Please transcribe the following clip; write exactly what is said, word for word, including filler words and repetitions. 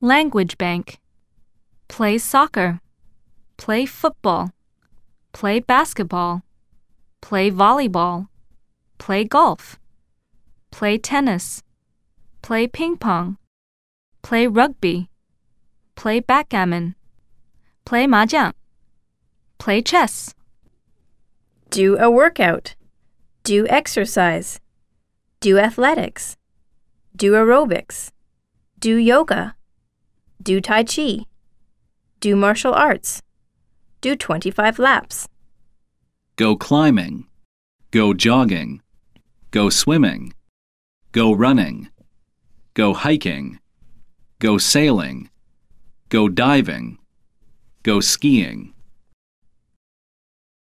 Language bank. Play soccer. Play football. Play basketball. Play volleyball. Play golf. Play tennis. Play ping pong. Play rugby. Play backgammon. Play mahjong. Play chess. Do a workout. Do exercise. Do athletics. Do aerobics. Do yoga. Do tai chi. Do martial arts. Do twenty-five laps. Go climbing. Go jogging. Go swimming. Go running. Go hiking. Go sailing. Go diving. Go skiing.